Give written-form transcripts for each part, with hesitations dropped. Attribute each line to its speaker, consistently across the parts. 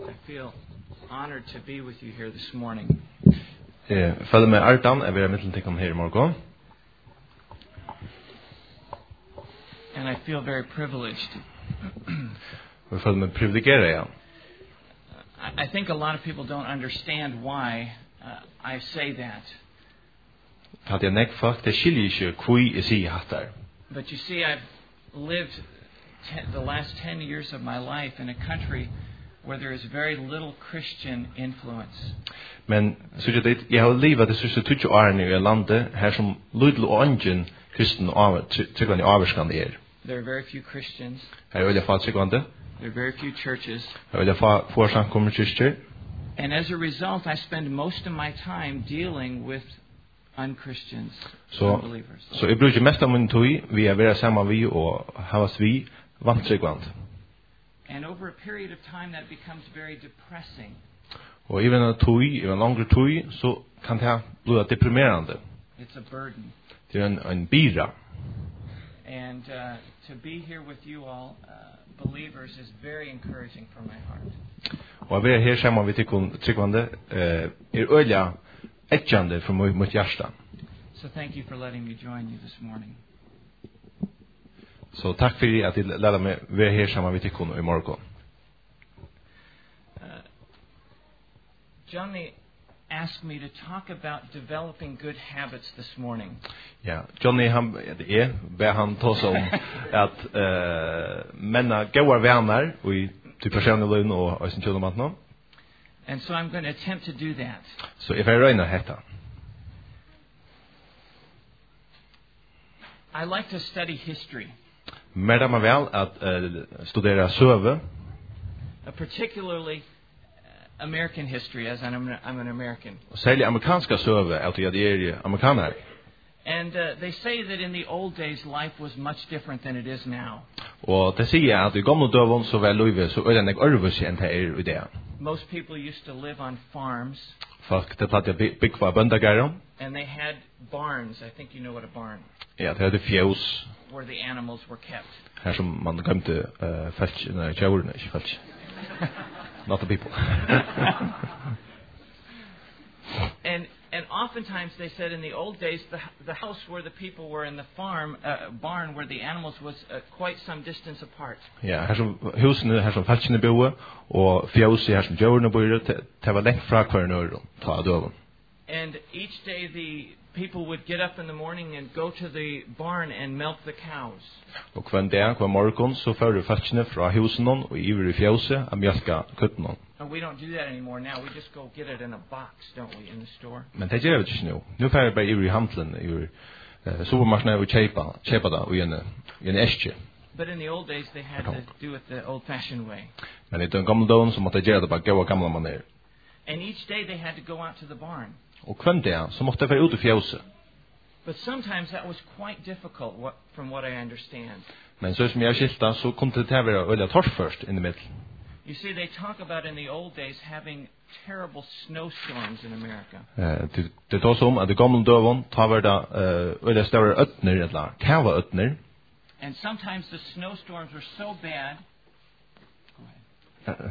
Speaker 1: I feel honored to be with you here this morning.
Speaker 2: Føler meg artan er vera mittel til her I morgen.
Speaker 1: And I feel very privileged.
Speaker 2: Og føler meg privilegeret, ja.
Speaker 1: I think a lot of people don't understand why I say that.
Speaker 2: At jeg nek folk, det skiljer ikke hvor jeg sier hattar.
Speaker 1: But you see, I've lived the last 10 years of my life in a country where there is very little Christian influence.
Speaker 2: Men så jeg har livet det siste 20 årene I landet her som lydel og ungen kristen tryggvande avvarskande
Speaker 1: There are very few Christians.
Speaker 2: Her vil jeg få tryggvande.
Speaker 1: There are very few churches.
Speaker 2: Her vil jeg få samkommer kyrkjer.
Speaker 1: And as a result, I spend most of my time dealing with unchristians, unbelievers.
Speaker 2: Så jeg bruker mest av min tid vi være sammen vi og havas vi vantryggvand.
Speaker 1: And over a period of time that becomes very depressing.
Speaker 2: Og even en tid, even en langere tid, så kan det bli deprimerande.
Speaker 1: It's a burden.
Speaker 2: Det en byrda.
Speaker 1: And to be here with you all, believers, is very encouraging for my heart.
Speaker 2: Og vi her sammen vi tryggvande øyla etjande for mitt hjärsta.
Speaker 1: So thank you for letting me join you this morning.
Speaker 2: Så takk for at jeg lærte meg være her sammen vi I morgen.
Speaker 1: Johnny asked me to talk about developing good habits this morning.
Speaker 2: Ja, Johnny han tås om at menna gåar vänner I till personlig løgn og sin kjølemat.
Speaker 1: And so I'm going to attempt to do that.
Speaker 2: Så jeg får røyne hetta.
Speaker 1: I like to study history.
Speaker 2: Men det vel at studera søve.
Speaker 1: Particularly American history, as I'm an American.
Speaker 2: Særlig amerikanska søve, at jeg amerikaner.
Speaker 1: And they say that in the old days life was much different than it is now.
Speaker 2: Og det sier at I gamle døven så var livet så øyne jeg ørvus enn det I det.
Speaker 1: Most people used to live on farms.
Speaker 2: Folk det platt bygva bøndagærer.
Speaker 1: And they had barns. I think you know what a barn.
Speaker 2: Ja, det hadde fjøs.
Speaker 1: Where the animals were kept.
Speaker 2: Her som man gømte felch, nei, tjævurene, ikke felch. Not the people.
Speaker 1: And oftentimes they said in the old days the house where the people were in the barn where the animals was quite some distance apart.
Speaker 2: Ja, her som husene, her som felchene boe, og fjøs her som tjævurene boe, det var lengt fra hver nøyre, ta døven.
Speaker 1: And each day the people would get up in the morning and go to the barn and milk the cows.
Speaker 2: Og hver morgen så fører felchene fra husene og iver I fjøse av mjölka kuttene.
Speaker 1: And we don't do that anymore now. We just go get it in a box, don't we, in the store?
Speaker 2: Men det gjør vi ikke nå. Nå fører bare iver I handelen, iver supermarkene og kjøpa det I en eske.
Speaker 1: But in the old days they had to do it the old-fashioned way.
Speaker 2: Men I den gamle dagen så måtte gjøre det bare gå gamle maner.
Speaker 1: And each day they had to go out to the barn.
Speaker 2: Og hver dag så måtte jeg være ute I fjøse.
Speaker 1: But sometimes that was quite difficult from what I understand.
Speaker 2: Men så som jeg skilta så kunne det være øyla tors først inn I middel.
Speaker 1: You see, they talk about in the old days having terrible snowstorms in America.
Speaker 2: Det tås om at I gamle døven tar vi da øyla større øtner, eller kava øtner.
Speaker 1: And sometimes the snowstorms were so bad. Go ahead.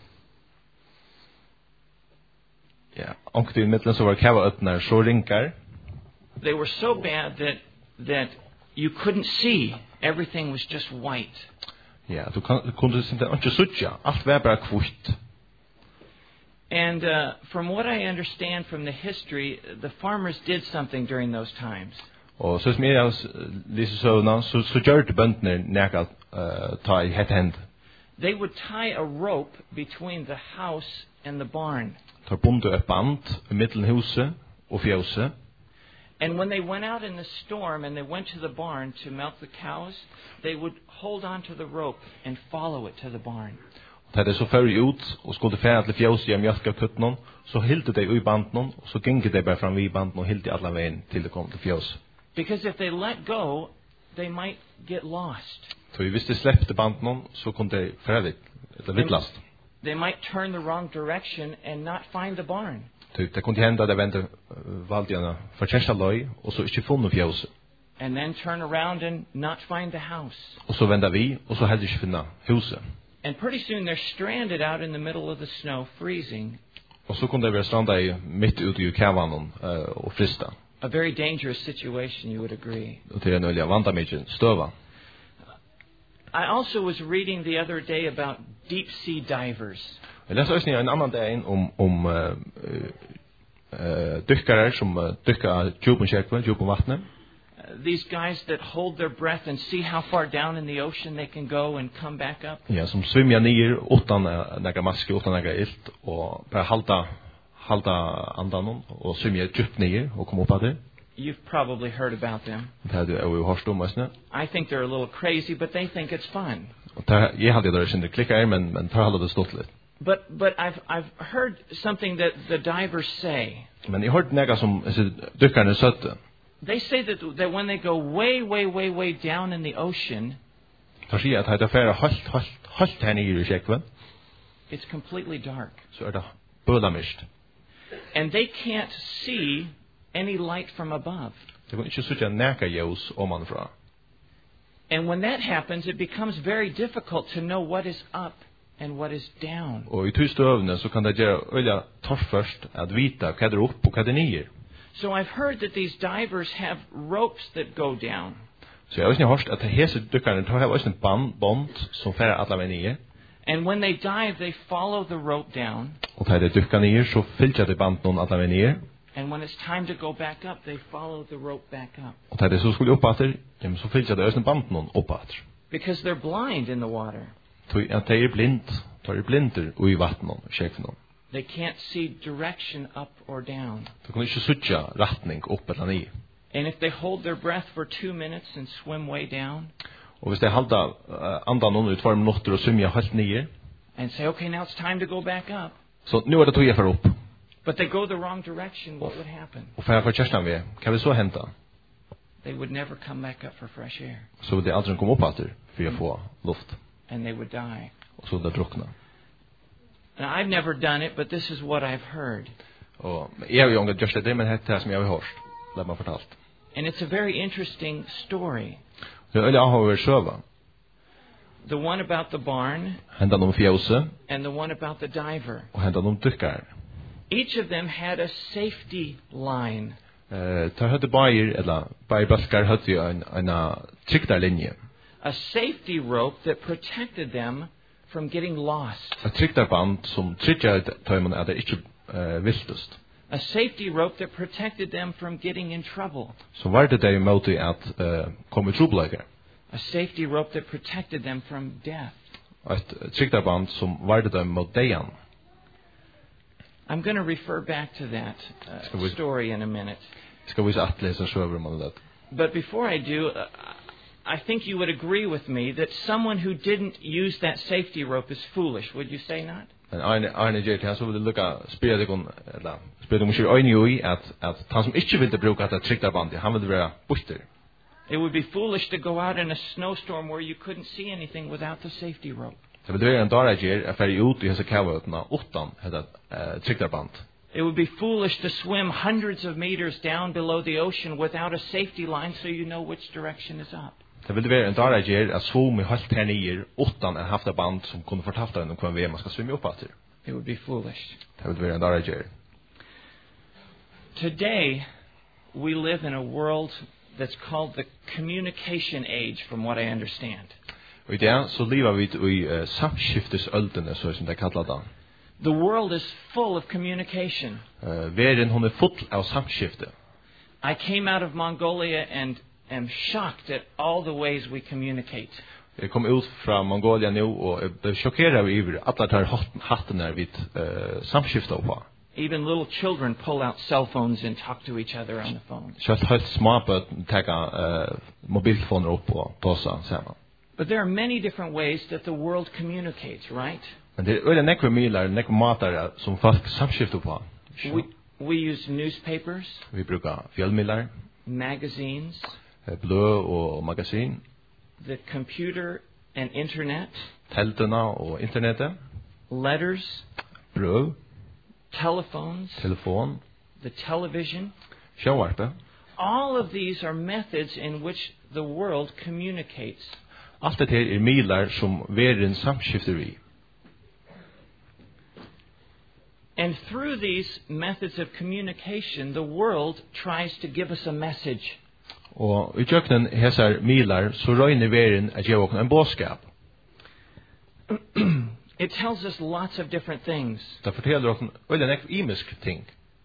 Speaker 2: Ja, og I middelen så var kava øtner så rinkar.
Speaker 1: They were so bad that you couldn't see. Everything was just white.
Speaker 2: Ja, du kunne ikke suttja. Alt var bare kvitt.
Speaker 1: And from what I understand from the history, the farmers did something during those times.
Speaker 2: Og så som jeg lyser søvna, så gjør det bøndene nekalt ta I hett hend.
Speaker 1: They would tie a rope between the house and the barn.
Speaker 2: Tar bundet et band I middelen huset og fjøse.
Speaker 1: And when they went out in the storm and they went to the barn to milk the cows, they would hold on to the rope and follow it to the barn.
Speaker 2: Da det så fører ut og skulle fære til fjøse I mjölka kuttene, så hilde de I banden, og så gikk de bare fram I banden og hilde alle veien til det kom til fjøse.
Speaker 1: Because if they let go, they might get lost.
Speaker 2: Så hvis de släppte banden, så kunne de fære eller vittlast.
Speaker 1: They might turn the wrong direction and not find the barn.
Speaker 2: Det kunne hende at de vendte valgene for kjærsaløy, og så ikke funnet fjøse.
Speaker 1: And then turn around and not find the house.
Speaker 2: Og så vender vi, og så heller ikke finne huset.
Speaker 1: And pretty soon they're stranded out in the middle of the snow, freezing.
Speaker 2: Og så kunne det være stranda midt ute i kavanen og frista.
Speaker 1: A very dangerous situation, you would agree.
Speaker 2: Og det nøylig vandamidjen støva.
Speaker 1: I also was reading the other day about deep sea divers.
Speaker 2: Jeg leser også en annan dag om dykkare som dykker djupen kjerkven, djupen vattnet.
Speaker 1: These guys that hold their breath and see how far down in the ocean they can go and come back up.
Speaker 2: Ja, som svimmer nyer utan några masker, utan några ilt och bara halda andan och svimmer djupt ner och komma upp där.
Speaker 1: You've probably heard about them.
Speaker 2: Det hade jag hört om också.
Speaker 1: I think they're a little crazy, but they think it's fun.
Speaker 2: Och jag hade det inte klickar men tar hålla det stått lite.
Speaker 1: But I've heard something that the divers say.
Speaker 2: Men jag hörde några som dykkarna sötte.
Speaker 1: They say that when they go way down in the ocean,
Speaker 2: tar sig att det är halt här nere i kärkven.
Speaker 1: It's completely dark.
Speaker 2: Så det bölamist.
Speaker 1: And they can't see any light from above.
Speaker 2: Det går inte så att näka ljus omanfra.
Speaker 1: And when that happens, it becomes very difficult to know what is up and what is down.
Speaker 2: Och i tystövnen så kan det göra öliga torrförst att vita vad är upp och vad är ner.
Speaker 1: So I've heard that these divers have ropes that go down.
Speaker 2: Så jag har hört att hese dykarna tar här en band som färrar alla vägen ner.
Speaker 1: And when they dive, they follow the rope down.
Speaker 2: Och tar det dykarna ner så fylker det banden alla vägen ner.
Speaker 1: And when it's time to go back up, they follow the rope back up.
Speaker 2: Och tar det så skulle upp åter, så fylker det en banden upp åter.
Speaker 1: Because they're blind in the water.
Speaker 2: Att det är blinder och i vattnet och kärkven.
Speaker 1: They can't see direction up or down.
Speaker 2: De kan inte söka rättning upp eller ner.
Speaker 1: And if they hold their breath for 2 minutes and swim way down.
Speaker 2: Och hvis de håller andan i 2 minuter och svimmer helt ner.
Speaker 1: And say, okay, now it's time to go back up.
Speaker 2: Så nu är det tog för upp.
Speaker 1: But they go the wrong direction. What would happen?
Speaker 2: Och för känslan vi kan vi så hända.
Speaker 1: They would never come back up for fresh air.
Speaker 2: Så det aldrig kommer upp åter för att få luft.
Speaker 1: And they would die.
Speaker 2: Och så det drunkna.
Speaker 1: Now, I've never done it, but this is what I've heard.
Speaker 2: Och jag har ju just det men det som jag har hört. Det man fortalt.
Speaker 1: And it's a very interesting story.
Speaker 2: Det är har söva.
Speaker 1: The one about the barn.
Speaker 2: Hända om fjäse.
Speaker 1: And the one about the diver.
Speaker 2: Och hända om dykkar.
Speaker 1: Each of them had a safety line.
Speaker 2: Tar hade bajer eller bajbaskar hade ju en tryckdarlinje.
Speaker 1: A safety rope that protected them from getting lost.
Speaker 2: Ett tryckdarband som tryckade tajmen att det inte viltust.
Speaker 1: A safety rope that protected them from getting in trouble.
Speaker 2: Så var det där emot att komma i trubbelager.
Speaker 1: A safety rope that protected them from death.
Speaker 2: Ett tryckdarband som var det där emot dejan.
Speaker 1: I'm going to refer back to that story in a minute.
Speaker 2: Ska vi att läsa så över om det.
Speaker 1: But before I do, I think you would agree with me that someone who didn't use that safety rope is foolish. Would you say not?
Speaker 2: Men Arne J. Han så vill lucka spela det kon eller spela måske öjning i att han som inte vill bruka det tryckdarband, han vill vara buster.
Speaker 1: It would be foolish to go out in a snowstorm where you couldn't see anything without the safety rope.
Speaker 2: Så det är en darager affär ut i dessa kavötna utan det tryckdarband.
Speaker 1: It would be foolish to swim hundreds of meters down below the ocean without a safety line so you know which direction is up.
Speaker 2: Det vill vara en darager att svimma helt här ner utan en hafta band som kunde förtafta den och man ska svimma upp åter.
Speaker 1: It would be foolish.
Speaker 2: Det vill vara en darager.
Speaker 1: Today we live in a world that's called the communication age from what I understand.
Speaker 2: Och det så lever vi i samskiftesölden så som det kallar det.
Speaker 1: The world is full of communication.
Speaker 2: Världen hon är full av samskifte.
Speaker 1: I came out of Mongolia and am shocked at all the ways we communicate.
Speaker 2: Jag kom ut från Mongolia nu och blev chockerad över alla de här hattarna vid samskifte på.
Speaker 1: Even little children pull out cell phones and talk to each other on the phone.
Speaker 2: Så att helt små på ta mobiltelefoner upp och prata samman.
Speaker 1: But there are many different ways that the world communicates, right?
Speaker 2: Men det är nekva milar, nekva matar som folk samskiftar på.
Speaker 1: We use newspapers.
Speaker 2: Vi brukar fjällmilar.
Speaker 1: Magazines.
Speaker 2: Blå och magasin.
Speaker 1: The computer and internet.
Speaker 2: Telterna och internetet.
Speaker 1: Letters.
Speaker 2: Brev.
Speaker 1: Telephones.
Speaker 2: Telefon.
Speaker 1: The television.
Speaker 2: Sjónvarp.
Speaker 1: All of these are methods in which the world communicates.
Speaker 2: Allt det här milar som världen samskifter vi.
Speaker 1: And through these methods of communication, the world tries to give us a message.
Speaker 2: Og I tjøkkenen hesar milar så røyner världen at gjøre oss en bådskap.
Speaker 1: It tells us lots of different things.
Speaker 2: Det forteller oss en imisk ting.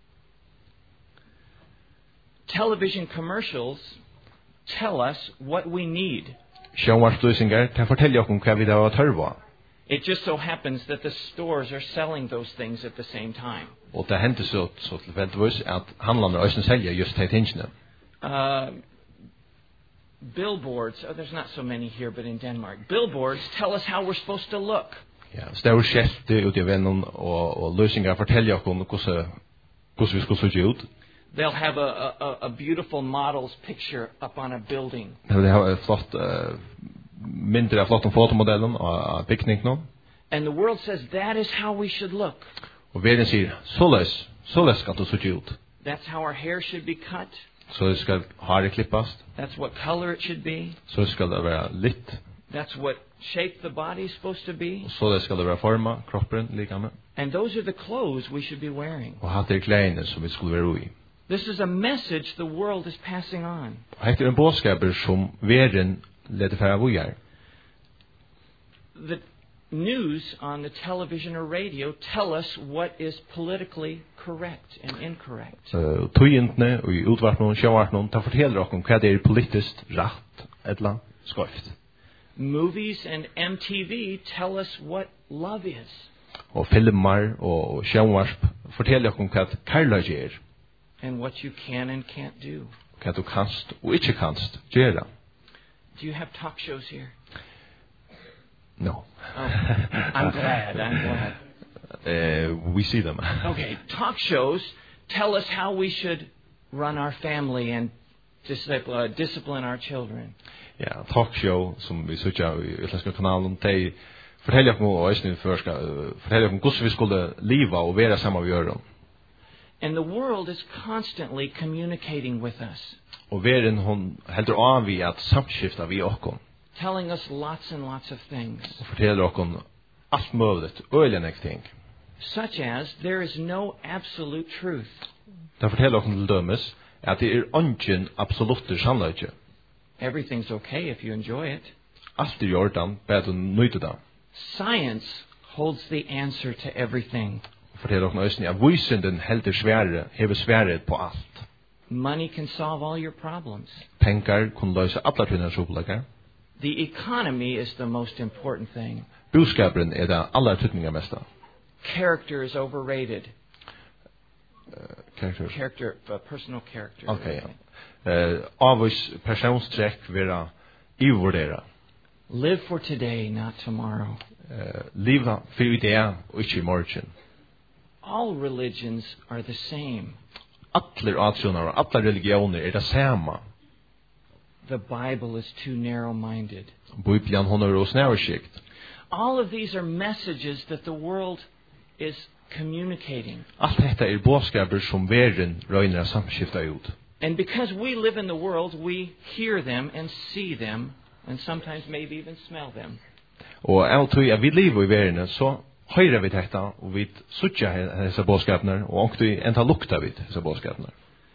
Speaker 1: Television commercials tell us what we need.
Speaker 2: Sjónvarpslýsingar, det forteller oss hva vi har tørva.
Speaker 1: It just so happens that the stores are selling those things at the same time.
Speaker 2: Og det hender så tilfeldigvis at handlarna også selger just de tingene.
Speaker 1: Billboards, there's not so many here, but in Denmark. Billboards tell us how we're supposed to look.
Speaker 2: Ja, stor skjelte ut I vennen og løsninger forteller oss hvordan vi skal se ut.
Speaker 1: They'll have a beautiful model's picture up on a building.
Speaker 2: Det vil ha flott mindre av flott fotomodellen av bygningen.
Speaker 1: And the world says that is how we should look.
Speaker 2: Og verden sier, således skal det se ut.
Speaker 1: That's how our hair should be cut.
Speaker 2: Så det skal håret klippast.
Speaker 1: That's what color it should be.
Speaker 2: Så skal det være litt.
Speaker 1: That's what shape the body is supposed to be.
Speaker 2: Og så det skal det være forma, kroppen, likame.
Speaker 1: And those are the clothes we should be wearing.
Speaker 2: Og hatt klærne som vi skulle være I.
Speaker 1: This is a message the world is passing on.
Speaker 2: Og hette en bådskaper som verden leder fra vujar.
Speaker 1: The news on the television or radio tell us what is politically correct and incorrect.
Speaker 2: Tøyintene og I utvartene og sjøvartene, det forteller oss hva det politisk rett eller skøyft.
Speaker 1: Movies and MTV tell us what love is.
Speaker 2: Og filmer og sjøvarp forteller oss hva kærlighet er.
Speaker 1: And what you can and can't do.
Speaker 2: Hva du kanst og ikke kanst gjøre.
Speaker 1: Do you have talk shows here?
Speaker 2: No.
Speaker 1: Oh, I'm glad.
Speaker 2: We see them.
Speaker 1: Okay, talk shows tell us how we should run our family and discipline our children.
Speaker 2: Ja, talkshow som vi søker I utländska kanalen, de forteller oss og øyne forteller oss hvordan vi skulle leva og være sammen med gjøre.
Speaker 1: And the world is constantly communicating with us.
Speaker 2: Og verden hon heldur av vi at samskifta vi okkom.
Speaker 1: Telling us lots and lots of things.
Speaker 2: Og forteller okkom alt muligt, øyelig ting.
Speaker 1: Such as there is no absolute truth.
Speaker 2: Det forteller okkom til dømes at det ingen absolutter sannleggje.
Speaker 1: Everything's okay if you enjoy it.
Speaker 2: Alt jordan, bare du nøyde det.
Speaker 1: Science holds the answer to everything.
Speaker 2: Forteller okkom øyne at vysinden heldur svære, hever sværet på alt.
Speaker 1: Money can solve all your problems.
Speaker 2: Pengar kun løse alle tvinnes opplegger.
Speaker 1: The economy is the most important thing.
Speaker 2: Budskaperen det aller tydninga mesta.
Speaker 1: Character is overrated.
Speaker 2: Character?
Speaker 1: Personal character.
Speaker 2: Okay, ja. Avvis personstrekk vera ivurdera.
Speaker 1: Live for today, not tomorrow.
Speaker 2: Liva for I dag og ikke I morgen.
Speaker 1: All religions are the same.
Speaker 2: Atler atsjonar og atler religioner det samme.
Speaker 1: The Bible is too narrow-minded.
Speaker 2: Bibelen hon og snæverskikt.
Speaker 1: All of these are messages that the world is communicating.
Speaker 2: Alt dette bådskaper som verden røyner samskifta ut.
Speaker 1: And because we live in the world, we hear them and see them, and sometimes maybe even smell them.
Speaker 2: Og av tog vi lever I verden, så høyrer vi dette, og vi suttja disse bådskapene, og omkring enda lukta vi disse bådskapene.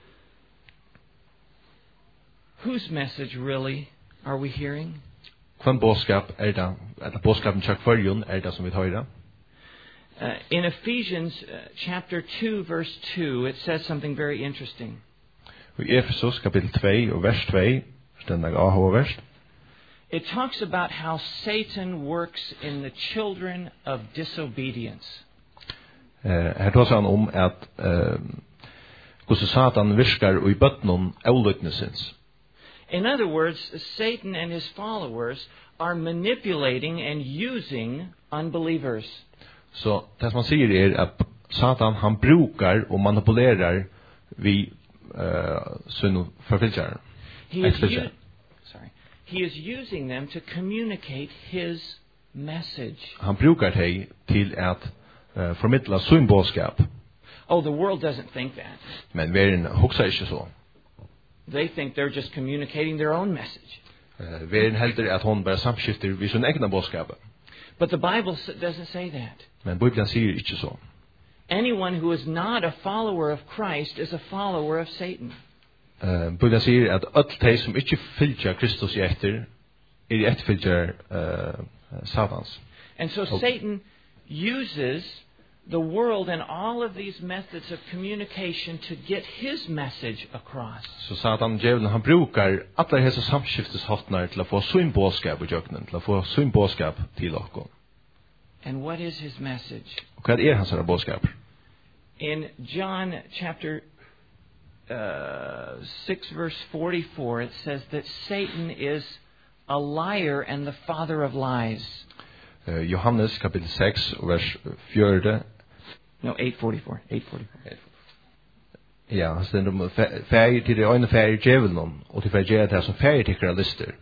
Speaker 1: Whose message really are we hearing?
Speaker 2: Hvilken bådskap det? Eller bådskapen tjekk førjun det som vi høyrer?
Speaker 1: In Ephesians chapter 2, verse 2, it says something very interesting.
Speaker 2: I Efesos kapitel 2 og vers 2, stendag vers.
Speaker 1: It talks about how Satan works in the children of disobedience.
Speaker 2: Her talar han at hvordan Satan virkar I bøtnen avlytnesins.
Speaker 1: In other words, Satan and his followers are manipulating and using unbelievers.
Speaker 2: Så det man sier at Satan han brukar og manipulerar vi sin forfylkjaren.
Speaker 1: He is using them to communicate his message.
Speaker 2: Han brukar det til at formidla sin bådskap.
Speaker 1: Oh, the world doesn't think that.
Speaker 2: Men verden hugsar ikke så.
Speaker 1: They think they're just communicating their own message.
Speaker 2: Veren helder at hon bare samskifter vi sin egna bådskap.
Speaker 1: But the Bible doesn't say that.
Speaker 2: Men Bibelen sier ikke så.
Speaker 1: Anyone who is not a follower of Christ is a follower of Satan.
Speaker 2: Bibelen sier at alle de som ikke fylgjer Kristus i etter, i etterfylgjer Satans.
Speaker 1: And so Satan uses the world and all of these methods of communication to get his message across.
Speaker 2: Så Satan djevelen han brukar alla hesa samskifteshattnar til å få sin bådskap i jøknen, til å få sin bådskap til okkom.
Speaker 1: And what is his message?
Speaker 2: Og hva hans bådskap?
Speaker 1: In John chapter 6 verse 44 it says that Satan is a liar and the father of lies.
Speaker 2: Johannes kapitel 6 vers 4.
Speaker 1: No, 8:44. 8:44.
Speaker 2: Ja, han stender feir til det øyne feir djevelen, og til feir djevelen som feir tikkere lister.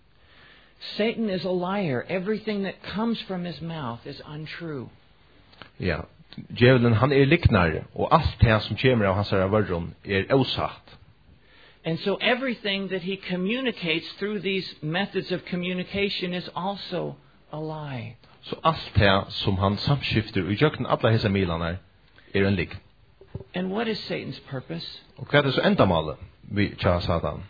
Speaker 1: Satan is a liar. Everything that comes from his mouth is untrue.
Speaker 2: Ja, djevelen han liknare, og alt det som kommer av hans vörron osatt.
Speaker 1: And so everything that he communicates through these methods of communication is also a lie.
Speaker 2: Så alt det som han samskifter i jøkken alla hesa milanar en lik.
Speaker 1: And what is Satan's purpose?
Speaker 2: Og hva det så endamålet vi tja Satan?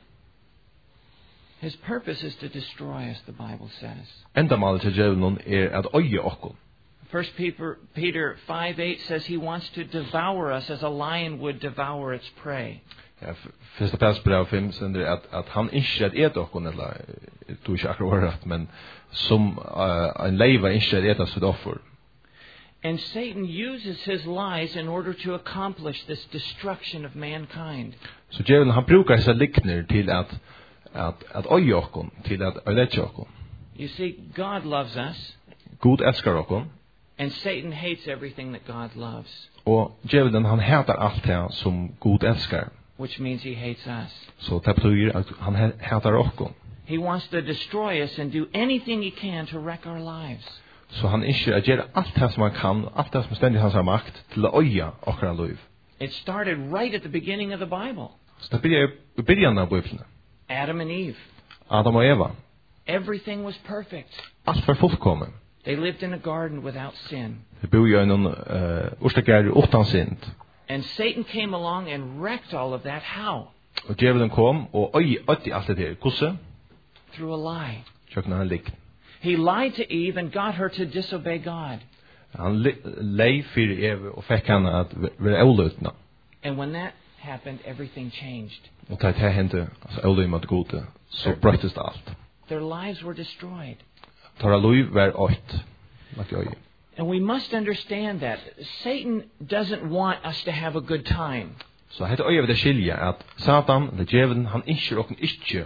Speaker 1: His purpose is to destroy us, the Bible says.
Speaker 2: Endamålet til djevelen at øye okkom.
Speaker 1: 1 Peter 5:8 says he wants to devour us as a lion would devour its prey.
Speaker 2: Ja, første Petersbrev 5 sender at han ikke et okkom, eller du ikke akkurat, men som en leiva ikke et sitt offer.
Speaker 1: And Satan uses his lies in order to accomplish this destruction of mankind.
Speaker 2: Så djevelen han brukar disse likner til at øye okkom, til at øyledge okkom.
Speaker 1: You see, God loves us.
Speaker 2: God elskar okkom.
Speaker 1: And Satan hates everything that God loves.
Speaker 2: Og djevelen han hatar alt det som God elskar.
Speaker 1: Which means he hates us.
Speaker 2: Så det betyder at han hatar okkom.
Speaker 1: He wants to destroy us and do anything he can to wreck our lives.
Speaker 2: Så han ikke gjør alt det som han kan, alt det som stendig hans har makt, til å øye okra liv.
Speaker 1: It started right at the beginning of the Bible.
Speaker 2: Så det blir i begynnelsen av Bibelen.
Speaker 1: Adam and Eve.
Speaker 2: Adam og Eva.
Speaker 1: Everything was perfect.
Speaker 2: Alt var fullkommen.
Speaker 1: They lived in a garden without sin.
Speaker 2: De bor i en urstegjær uten synd.
Speaker 1: And Satan came along and wrecked all of that. How?
Speaker 2: Og djevelen kom og øye alt det her. Hvordan?
Speaker 1: Through a lie.
Speaker 2: Kjøkken han lik.
Speaker 1: He lied to Eve and got her to disobey God.
Speaker 2: Han lei for Eva og fikk henne at være avløtende.
Speaker 1: And when that happened, everything changed.
Speaker 2: Og da det hendte, altså avløtende mot gode, så brøttes det alt.
Speaker 1: Their lives were destroyed.
Speaker 2: Tar liv var øyt.
Speaker 1: And we must understand that Satan doesn't want us to have a good time.
Speaker 2: Så hette øye ved det skilje at Satan, eller djevelen, han ikke og ikke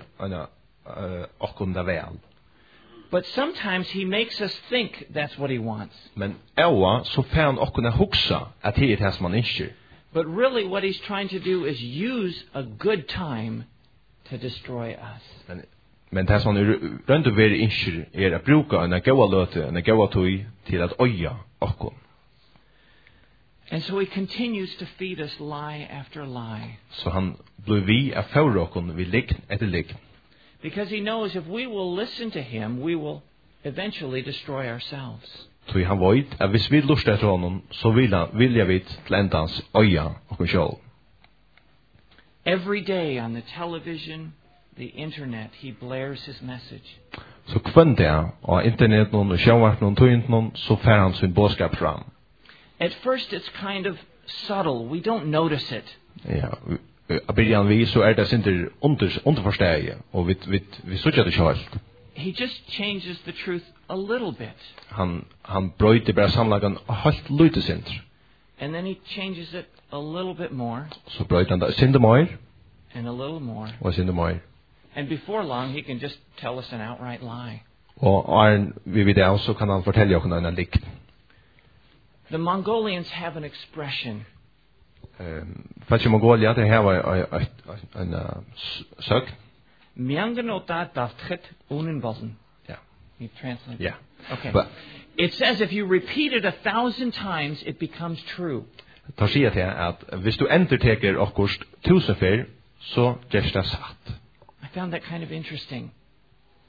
Speaker 2: okkom det vel.
Speaker 1: But sometimes he makes us think that's what he wants.
Speaker 2: Men ewa så får han okkom hugsa at det er som han ikke.
Speaker 1: But really what he's trying to do is use a good time to destroy us.
Speaker 2: Men det som han rundt og være ikke å bruke en gaua løte, en gaua tøy til at øye okkom.
Speaker 1: And so he continues to feed us lie after lie.
Speaker 2: Så han blir vi av for okkom vi lign etter lign.
Speaker 1: Because he knows if we will listen to him, we will eventually destroy ourselves.
Speaker 2: Så han vet at hvis vi luster etter honom, så vil jeg vidt til endans øya okkom sjål.
Speaker 1: Every day on the television, the internet, he blares his message.
Speaker 2: Så kvann det av internet og sjåvart og tøynt så fer han sin bådskap fram.
Speaker 1: At first it's kind of subtle. We don't notice it.
Speaker 2: Ja, byrjan vi så det sinter underforståelse og vi søker det sjølt.
Speaker 1: He just changes the truth a little bit.
Speaker 2: Han brøyter bare samlagan helt lite sinter.
Speaker 1: And then he changes it a little bit more.
Speaker 2: Så brøyter han det sinter mer.
Speaker 1: And a little more.
Speaker 2: Og sinter mer.
Speaker 1: And before long he can just tell us an outright lie.
Speaker 2: Og vi vid det så kan han fortelle oss en lik.
Speaker 1: The Mongolians have an expression.
Speaker 2: Faktisk Mongolia det har en søk.
Speaker 1: Myanganota daftret unenbossen.
Speaker 2: Yeah.
Speaker 1: You translate?
Speaker 2: Yeah.
Speaker 1: Okay. But it says if you repeat it 1,000 times, it becomes true.
Speaker 2: Det sier til at hvis du enterteker akkurat 1000 fer, så gjør det satt.
Speaker 1: I found that kind of interesting.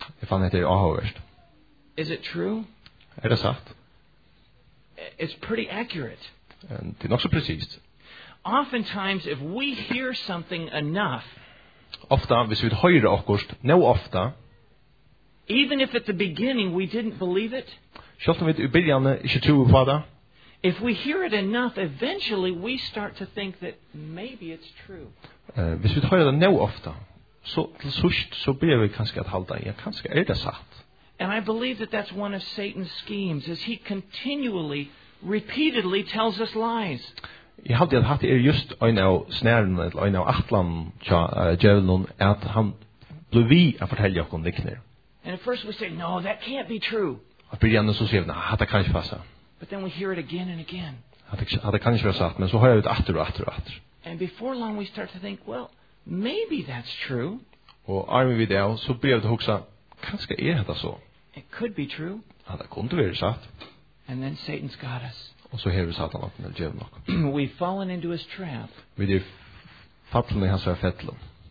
Speaker 2: Jeg fann det avhåverst.
Speaker 1: Is it true?
Speaker 2: Det sagt?
Speaker 1: It's pretty accurate.
Speaker 2: Det nok så presist.
Speaker 1: Oftentimes, if we hear something enough,
Speaker 2: Ofta, hvis vi høyrer akkurst, nå ofta,
Speaker 1: even if at the beginning we didn't believe it,
Speaker 2: selv om vi i begynnelsen ikke tror på det,
Speaker 1: if we hear it enough, eventually we start to think that maybe it's true.
Speaker 2: Hvis vi høyrer det nå ofta, så til sørst så blir vi kanskje at halda, ja, kanskje det sagt.
Speaker 1: And I believe that that's one of Satan's schemes, is he continually, repeatedly tells us lies.
Speaker 2: Jeg halte at hatt just en av snæren, eller en av atlan djevelen, at han blev vi å fortelle oss om likner.
Speaker 1: And at first we say, no, that can't be true.
Speaker 2: At begynnelsen så sier vi, nei, det kan ikke passa.
Speaker 1: But then we hear it again and again.
Speaker 2: At det kan ikke være sagt, men så hører vi det atter og atter og atter.
Speaker 1: And before long we start to think, well, maybe that's true.
Speaker 2: Og arme vi det, så blir det hoksa, kanskje det så?
Speaker 1: It could be true.
Speaker 2: Ja, det kunne være sagt.
Speaker 1: And then Satan's got us.
Speaker 2: Og så hever Satan opp med djevelen nok.
Speaker 1: We've fallen into his trap.
Speaker 2: Vi er fattelen i hans fettelen.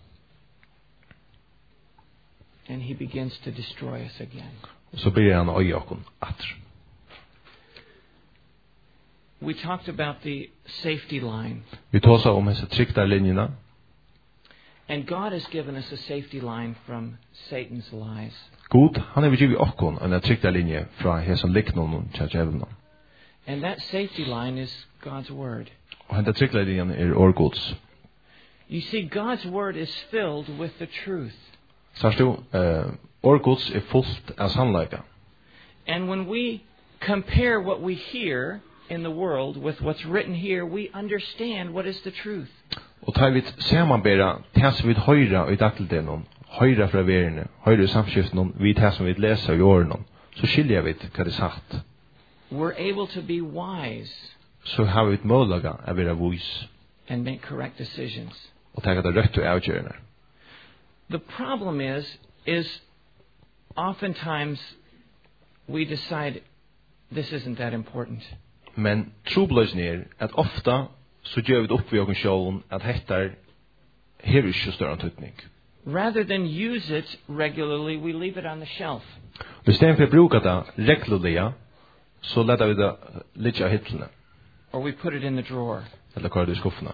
Speaker 1: And he begins to destroy us again.
Speaker 2: Og så blir han øye okken atter.
Speaker 1: We talked about the safety line.
Speaker 2: Vi tåsa om hese trykta linjena.
Speaker 1: And God has given us a safety line from Satan's lies.
Speaker 2: God, han har givet okken en trykta linje fra hese liknån til djevelen.
Speaker 1: And that safety line is God's word.
Speaker 2: Og henne trykta linjen årgods.
Speaker 1: You see, God's word is filled with the truth.
Speaker 2: Sørst du, årgods fullt av sannleika.
Speaker 1: And when we compare what we hear in the world with what's written here, we understand what is the truth.
Speaker 2: Og tar vi samanbera tæs vi høyra i dagligdagen, høyra fra verene, høyra i samskiften, vi tæs som vi leser i årene, så skiljer vi hva det er sagt.
Speaker 1: We're able to be wise.
Speaker 2: Så har vi et målaga å være vis.
Speaker 1: And make correct decisions.
Speaker 2: Og ta det rett og avgjørende.
Speaker 1: The problem is oftentimes we decide this isn't that important.
Speaker 2: Men trobløsning at ofta så gjør vi det opp ved oss sjålen at hettar hever ikke større tøytning.
Speaker 1: Rather than use it regularly, we leave it on the shelf.
Speaker 2: I stedet for å bruke det regulerlig, så letter vi det litt av hittlene.
Speaker 1: Or we put it in the drawer.
Speaker 2: Eller kører det i skuffene.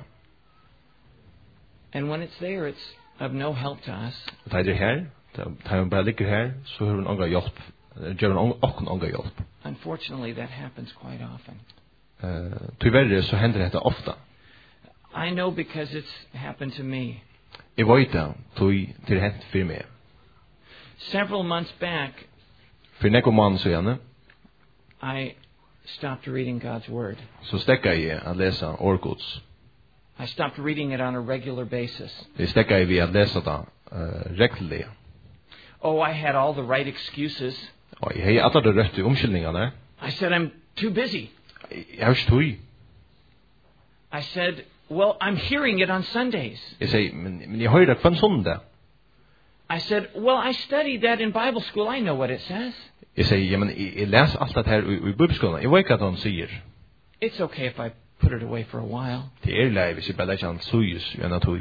Speaker 1: And when it's there, it's of no help to us.
Speaker 2: Og det her, det bare ligger her, så har vi noen hjelp. Gjør noen hjelp.
Speaker 1: Unfortunately, that happens quite often.
Speaker 2: Tyverre så hender dette ofta.
Speaker 1: I know because it's happened to me.
Speaker 2: Jeg vet det, til hent for meg.
Speaker 1: Several months back,
Speaker 2: For nekko mann så gjerne,
Speaker 1: I stopped reading God's Word.
Speaker 2: så stekka jeg å lese årgods.
Speaker 1: I stopped reading it on a regular basis.
Speaker 2: Jeg stekka jeg ved å lese det regulerlig.
Speaker 1: Oh, I had all the right excuses.
Speaker 2: Og jeg har alle de rette omskyldningene.
Speaker 1: I said, I'm too busy.
Speaker 2: Jeg har ikke tog.
Speaker 1: I said, well, I'm hearing it on Sundays.
Speaker 2: Jeg sier, men jeg hører det hver søndag.
Speaker 1: I said, well, I studied that in Bible school. I know what it says.
Speaker 2: Jeg sier, ja, men jeg leser alt det her i bibelskolen. Jeg vet hva han sier.
Speaker 1: It's okay if I put it away for a while.
Speaker 2: Det lei hvis jeg bare leser han suyes i en tog.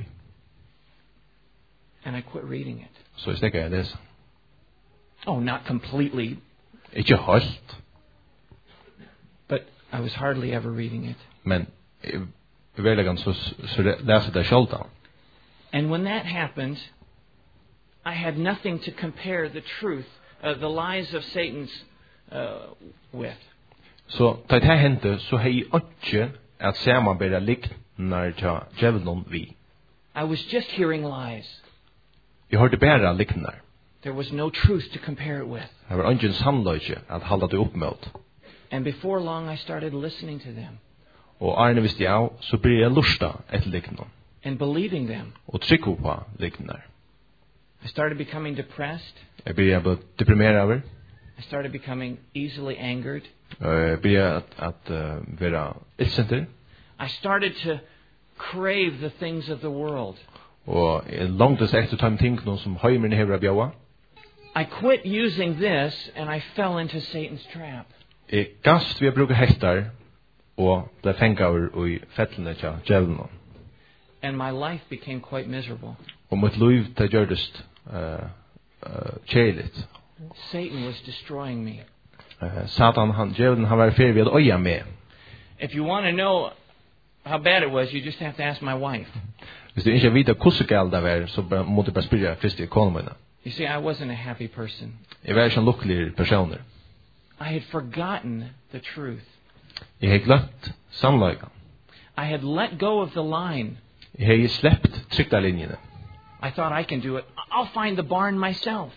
Speaker 1: And I quit reading it.
Speaker 2: Så jeg stekker jeg lese.
Speaker 1: Oh, not completely,
Speaker 2: Ikke helt,
Speaker 1: but I was hardly ever reading it.
Speaker 2: men i hverdagen så leser det selv da.
Speaker 1: And when that happened, I had nothing to compare the truth, the lies of Satan's with.
Speaker 2: Så da det hendte, så har jeg ikke at samarbeide liknar til djevelen vi.
Speaker 1: I was just hearing lies.
Speaker 2: Jeg hørte bare liknar.
Speaker 1: There was no truth to compare it with.
Speaker 2: Det var ingen sannløyke at halda det opp med.
Speaker 1: And before long I started listening to them
Speaker 2: Og Arne visste jeg, så blir jeg lusta etter liknar.
Speaker 1: and believing them.
Speaker 2: Og trykker på liknar.
Speaker 1: I started becoming depressed.
Speaker 2: Jeg blir deprimeret over.
Speaker 1: I started becoming easily angered.
Speaker 2: Jeg blir at være ildsenter.
Speaker 1: I started to crave the things of the world.
Speaker 2: Og jeg langtes etter de tingene som høymerne hever av bjøa.
Speaker 1: I quit using this and I fell into Satan's trap.
Speaker 2: Jeg gast vi å bruke hektar og ble fengt over i fettlene til djevelen.
Speaker 1: And my life became quite miserable.
Speaker 2: Og mitt liv det gjørdest kärligt.
Speaker 1: Satan was destroying me.
Speaker 2: Satan djävulen han var färdig vid att öja med.
Speaker 1: If you want to know how bad it was, you just have to ask my wife.
Speaker 2: Hvis du ikke vet hur galt det var, så måste du bara spyrja Kristi konemina.
Speaker 1: You see, I wasn't a happy person.
Speaker 2: Jeg var ikke en lykkelig personer.
Speaker 1: I had forgotten the truth.
Speaker 2: Jeg har glömt sannløyga.
Speaker 1: I had let go of the line.
Speaker 2: Jeg har släppt tryktarlinjene.
Speaker 1: I thought I can do it. I'll find the barn myself.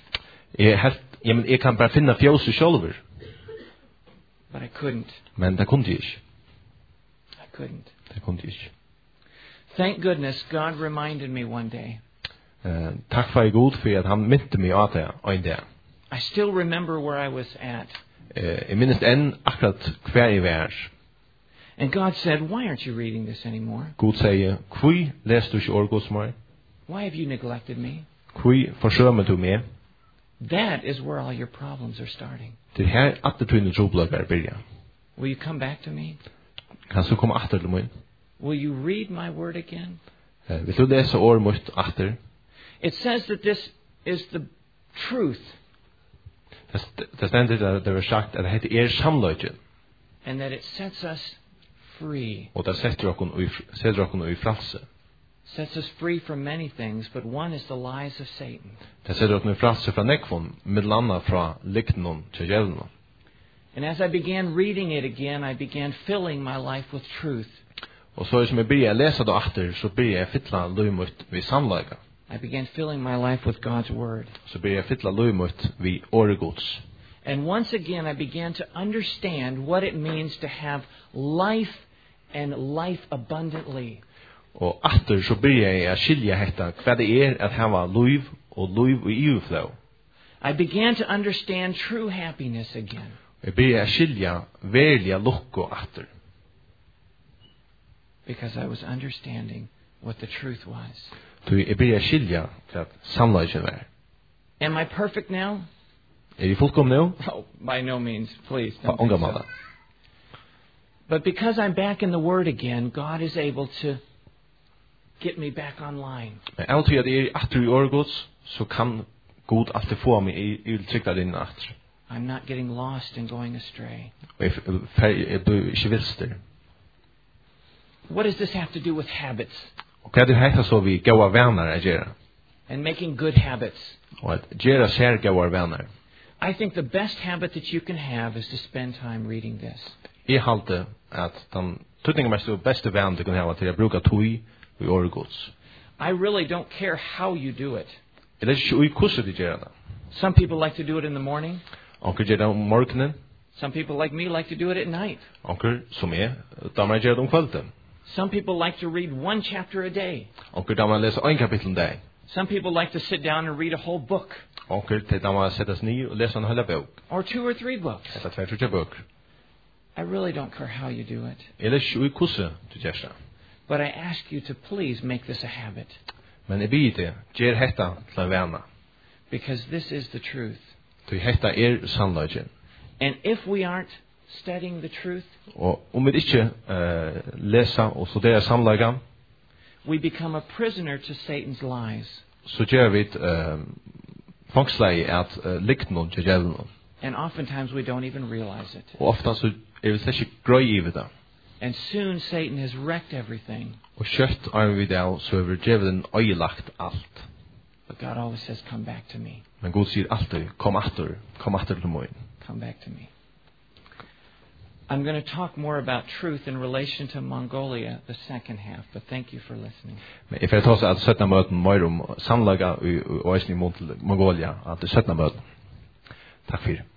Speaker 2: Jeg kan bara finna fjøset sjálfur.
Speaker 1: But I couldn't.
Speaker 2: Men det kunde jeg ikke.
Speaker 1: I couldn't.
Speaker 2: Det kunde jeg ikke.
Speaker 1: Thank goodness God reminded me one day.
Speaker 2: Takk for god for at han minte mig at det en dag.
Speaker 1: I still remember where I was at.
Speaker 2: Jeg minnes enn akkurat hver jeg var.
Speaker 1: And God said, why aren't you reading this anymore?
Speaker 2: God sier, hvor leser du ikke årgods mer?
Speaker 1: Why have you neglected me?
Speaker 2: Hvor forsømmer du meg?
Speaker 1: That is where all your problems are starting.
Speaker 2: Det her atter tøyne trobladgar byrja.
Speaker 1: Will you come back to me?
Speaker 2: Kan du komme atter til mig?
Speaker 1: Will you read my word again?
Speaker 2: Vil du lese år mot atter?
Speaker 1: It says that this is the truth.
Speaker 2: Det stender at det var sagt at det er samløyge.
Speaker 1: And that it sets us free.
Speaker 2: Og det setter okkur i fralse.
Speaker 1: Sets us free from many things, but one is the lies of Satan.
Speaker 2: Det setter okkur i fralse fra nekvån, middelandet fra liktenon til djevelen.
Speaker 1: And as I began reading it again, I began filling my life with truth.
Speaker 2: Og så som jeg begynner å lese det atter, så begynner jeg fylla løymot ved sannløyga.
Speaker 1: I began filling my life with God's word.
Speaker 2: Så begynner jeg fylla løymot ved åregods.
Speaker 1: And once again, I began to understand what it means to have life and life abundantly.
Speaker 2: Og atter så begynner jeg å skilja hetta hva det er at hava løyv og løyv i ivflå.
Speaker 1: I began to understand true happiness again.
Speaker 2: Jeg begynner å skilja verliga lukko atter.
Speaker 1: Because I was understanding what the truth was.
Speaker 2: Jeg begynner å skilja hva samløygen var.
Speaker 1: Am I perfect now?
Speaker 2: I fullkom nå?
Speaker 1: Oh, by no means, please.
Speaker 2: På unga måte.
Speaker 1: But because I'm back in the Word again, God is able to get me back online.
Speaker 2: Men alltid at jeg atter i åregods, så kan God alltid få meg i trykta din atter.
Speaker 1: I'm not getting lost and going astray.
Speaker 2: Og jeg blir ikke vilster.
Speaker 1: What does this have to do with habits?
Speaker 2: Og hva er det heita så vi gaua venner er gjerra?
Speaker 1: And making good habits.
Speaker 2: Og at gjerra ser gaua venner.
Speaker 1: I think the best habit that you can have is to spend time reading this.
Speaker 2: Jeg halte at den tøtningemest og beste venn du kan hava til å bruka tøy i åregods.
Speaker 1: I really don't care how you do it.
Speaker 2: Det er ikke ui kurset de gjerra det.
Speaker 1: Some people like to do it in the morning.
Speaker 2: Onker gjerra om morgenen.
Speaker 1: Some people like me like to do it at night.
Speaker 2: Onker som damer gjerra om kvelden.
Speaker 1: Some people like to read one chapter a day.
Speaker 2: Onker damer lesa ein kapittel en dag.
Speaker 1: Some people like to sit down and read a whole book.
Speaker 2: Onker til damer settes ny og lesa en hele bok.
Speaker 1: Or 2 or 3 books.
Speaker 2: Eller 2-3 bøker.
Speaker 1: I really don't care how you do it.
Speaker 2: Eller ikke ui kurset du gjerra.
Speaker 1: But I ask you to please make this a habit.
Speaker 2: Men jeg blir det, gjer hetta til en vana.
Speaker 1: Because this is the truth.
Speaker 2: Du hetta er sannløygen.
Speaker 1: And if we aren't studying the truth,
Speaker 2: Og om vi ikke lesa og studera sannløygan,
Speaker 1: we become a prisoner to Satan's lies.
Speaker 2: så gjør vi fangslei at liktenon til djevelen.
Speaker 1: And oftentimes we don't even realize it.
Speaker 2: Og ofta så er vi ikke grøy i det.
Speaker 1: And soon Satan has wrecked everything.
Speaker 2: Og kjøtt er vi der, så er vi djevelen øyelagt alt.
Speaker 1: But God always says, come back to me.
Speaker 2: Men Gud sier alltid, kom atter til mig.
Speaker 1: Come back to me. I'm going to talk more about truth in relation to Mongolia, the second half, but thank you for listening.
Speaker 2: Men jeg får ta seg at 17 møten mer om samlaga og eisen i Mongolia, at det 17 møten. Takk for det.